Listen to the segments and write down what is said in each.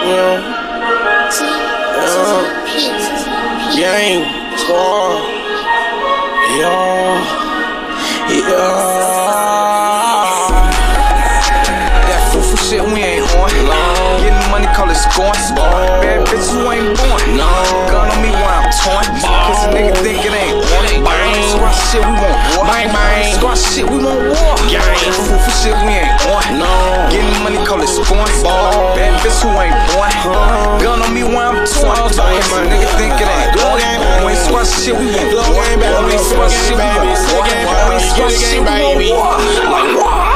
Gang, squad, That fool shit we ain't on. Getting money, call it scoring. Bad bitch who ain't born. Gun on me while I'm torn. Cause a nigga think it ain't on. Squad shit we want war. Squad shit we want war. That fool shit we ain't on. Getting money, call it scoring. Bad bitch who ain't born. Gun on me while I'm torn. Cause a nigga think it ain't on. Squad shit we want war. Squad shit we want war. Squad shit we want war. Like war.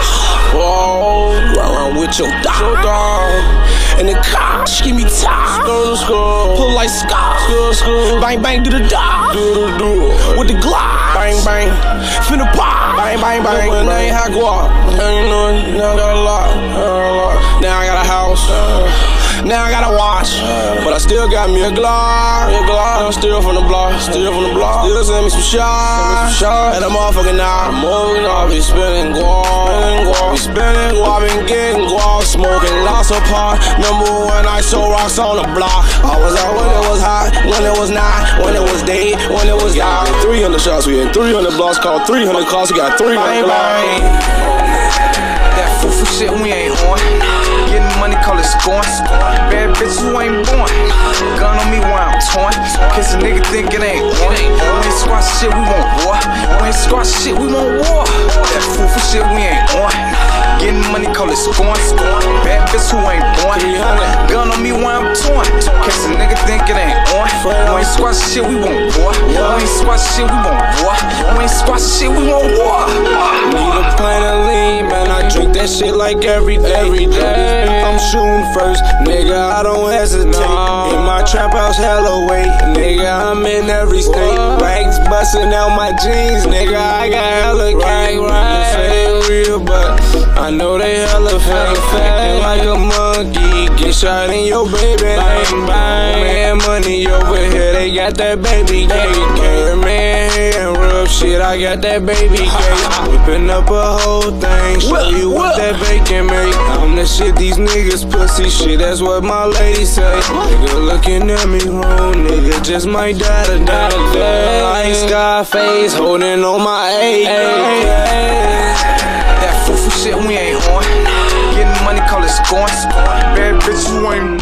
Run with your dog. And the cops give me top. Pull like Scott. Bang bang do the dog. With the Glock. Bang bang. Finna pop. Bang bang bang. When I ain't hot guap. You know, now I got a lot. Now I got a house. Now I gotta watch, but I still got me a Glock. I'm still from the block. Still send me some shots. And I'm motherfucking out. Be spinning guap. Be spinning guap. Been getting guap. Smoking lots of pot. Remember when I sold rocks on the block? I was out when it was hot, when it was not, when it was day, when it was dark. 300 shots, we had 300 blocks, called 300 calls, we got 300 blocks. That fool shit we ain't on. Getting money, call it scoring. Bad bitch who ain't born. Gun on me while I'm torn. Cause a nigga think it ain't on. We ain't squad shit, we want war. We ain't squad shit, we want war. That fool shit we ain't on. Getting money, call it scoring. Bad bitch who ain't born. Gun on me while I'm torn. Cause a nigga think it ain't on. We ain't squad shit, we want war. We ain't squad shit, we want war. We ain't squad shit, we want war. Need a pint of lean, man, I drink that shit like every day. I'm shooting first, nigga, I don't hesitate. In my trap house, hella weight, nigga, I'm in every state. Bags busting out my jeans, nigga, I got hella cake. Say they real, but I know they hella fake. Acting like a monkey, get shot in your baby. Bang, bang. Man, money over here, they got that baby cake. Man, and rough shit, I got that baby cake. Whipping up a whole thing, show you what that bacon make. I'm the shit, these niggas pussy shit, that's what my lady say. Nigga looking at me wrong, nigga just might die today. Like Scarface, holding on my A. That fool shit we ain't on. Getting money, call it scoring. Bad bitch who ain't